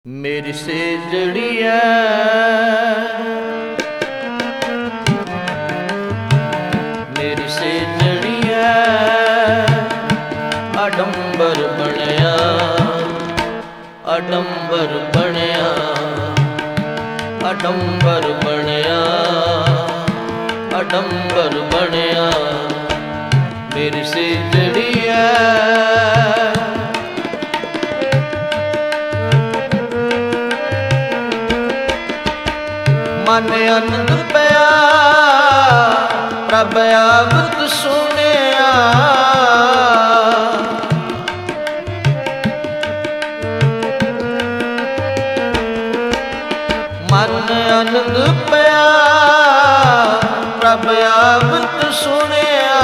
मेरी सेजड़िया मेरी सेजड़िया आडंबर बनया आडंबर बनया आडंबर बनया आडंबर बनया मेरी सेजड़िया मन आनंद पया प्रभ आवत सुनिया मन आनंद पया प्रभ आवत सुनिया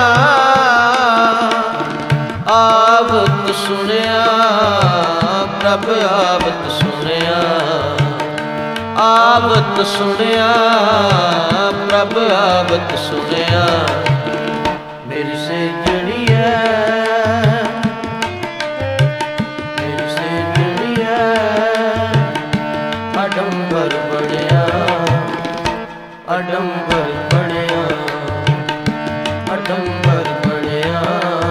आवत सुनिया प्रभ आवत सुनिया आवत सुनिया प्रभ आवत सुनिया मेरी सेजड़िया मेरी सेजड़िया आडंबर बनया आडंबर बनया आडंबर बनया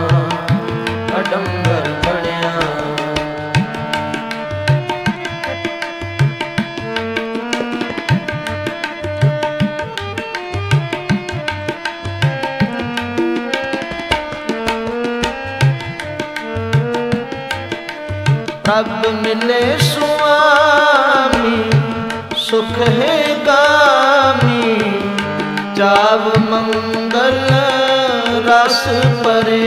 आडंबर बनया प्रभ मिले स्वामी सुख है गामी जाव मंगल रस परे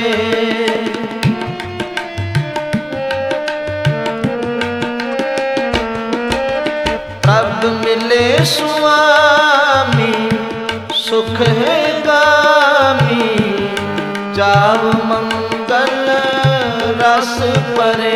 प्रभ मिले स्वामी सुख है गामी जाव मंगल रस परे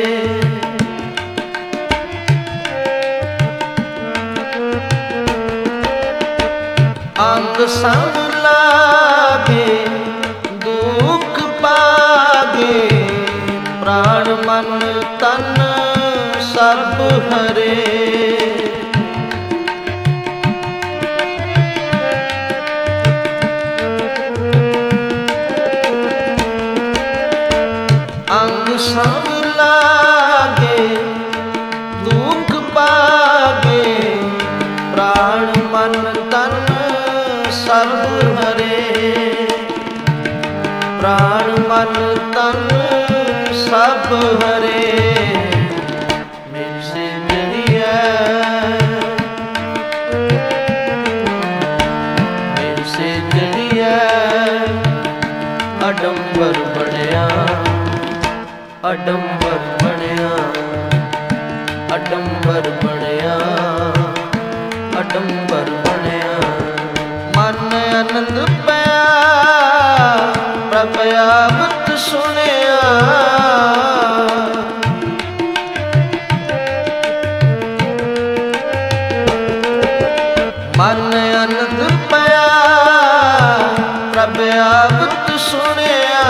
अंग संग लागे दुख पागे प्राण मन तन सब हरे अंग संग लागे दुख पागे प्राण मन तन सब हरे प्राण मन तन सब हरे मेरी सेजड़िया मेरी सेजड़िया आडंबर बनया आडंबर बनया आडंबर बनया आडंबर बनया मन आनंद पया प्रभ आवत सुनिया मन आनंद पया प्रभ आवत सुनिया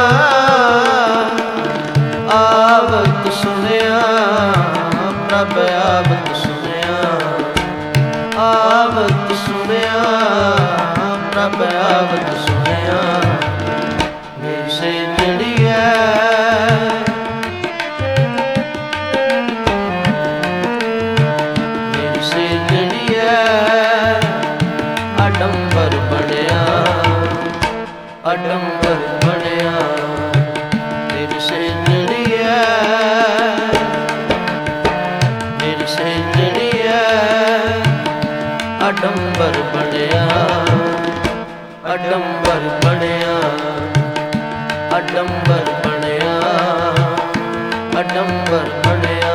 आवत सुनिया प्रभ आवत सुनिया आवत सुनिया प्रभ आवत सुनिया मेरी सेजड़िया मेरी सेजड़िया आडंबर बनया आडंबर बनया मेरी सेजड़िया मेरी सेजड़िया आडंबर बनया आडंबर बनया आडंबर बनया आडंबर बनया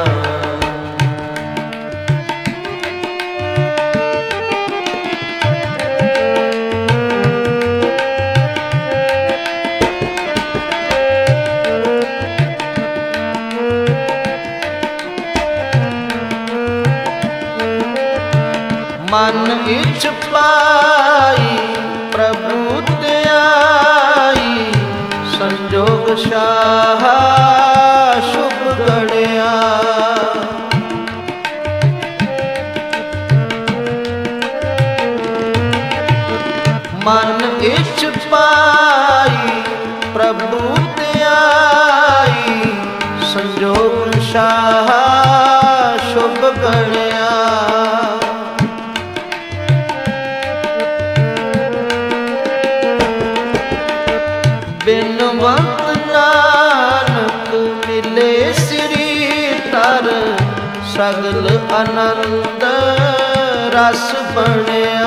मन इच पाई प्रभु त्याई संजोग शाह शुभ गढ़िया ਮਨ ਇਛ ਪਾਈ ਪ੍ਰਭੂ ਤੇ ਆਈ, ਸੰਜੋਗ ਸ਼ਾਹ ਸ਼ੁਭ ਗਣਿਆ। ਬਿਨਵੰਤ ਨਾਨਕ ਮਿਲੇ ਸ੍ਰੀ ਧਰ, ਸਗਲ ਆਨੰਦ ਰਸ ਬਣਿਆ।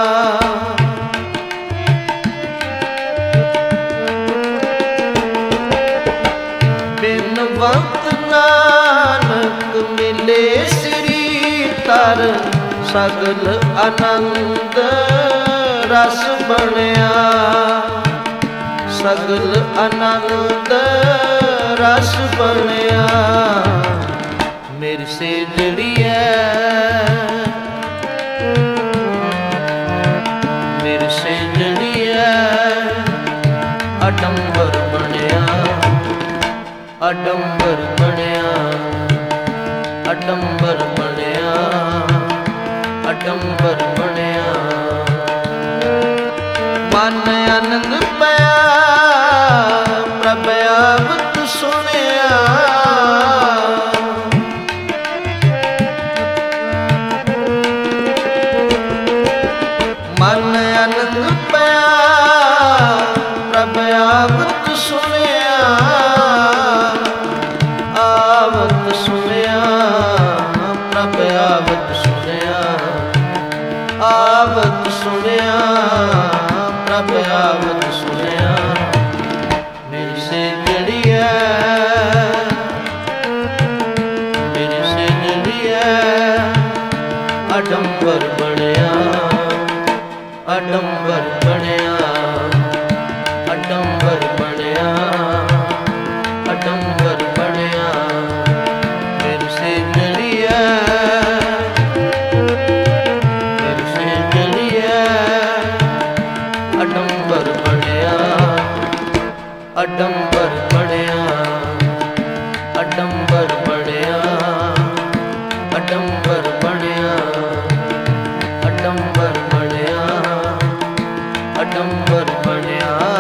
ਬਿਨਵੰਤ ਨਾਨਕ ਮਿਲੇ ਸ੍ਰੀ ਧਰ, ਸਗਲ ਆਨੰਦ ਰਸ ਬਣਿਆ। ਸਗਲ ਆਨੰਦ ਰਸ ਬਣਿਆ। ਮੇਰੀ ਸੇਜੜੀਐ ਮੇਰੀ ਸੇਜੜੀਐ, ਅਡੰਬਰ ਬਣਿਆ। ਅਡੰਬਰ ਬਣਿਆ। ਅਡੰਬਰ ਬਣਿਆ। ਅਡੰਬਰ ਬਣਿਆ। ਮਨ ਆਨੰਦ ਪਿਆ ਪ੍ਰਭ ਆਵਤ ਸੁਣਿਆ। ਮਨ ਆਨੰਦ ਪਿਆ ਪ੍ਰਭ ਆਵਤ ਸੁਣਿਆ। ਆਵਤ ਸੁਣਿਆ ਪ੍ਰਭ ਆਵਤ ਸੁਣਿਆ। ਆਵਤ ਸੁਣਿਆ ਪ੍ਰਭ ਆਵਤ ਸੁਣਿਆ। ਮੇਰੀ ਸੇਜੜੀਐ ਮੇਰੀ ਸੇਜੜੀਐ, ਅਡੰਬਰ ਬਣਿਆ। ਅਡੰਬਰ ਬਣਿਆ। ਅਡੰਬਰ ਬਣਿਆ। ਅਡੰਬਰ ਬਣਿਆ। ਮੇਰੀ ਸੇਜੜੀਐ ਮੇਰੀ ਸੇਜੜੀਐ, ਅਡੰਬਰ ਬਣਿਆ। ਅਡੰਬਰ ਬਣਿਆ। ਅਡੰਬਰ ਬਣਿਆ। ਅਡੰਬਰ ਬਣਿਆ। ਅਡੰਬਰ ਬਣਿਆ। ਅਡੰਬਰ ਬਣਿਆ।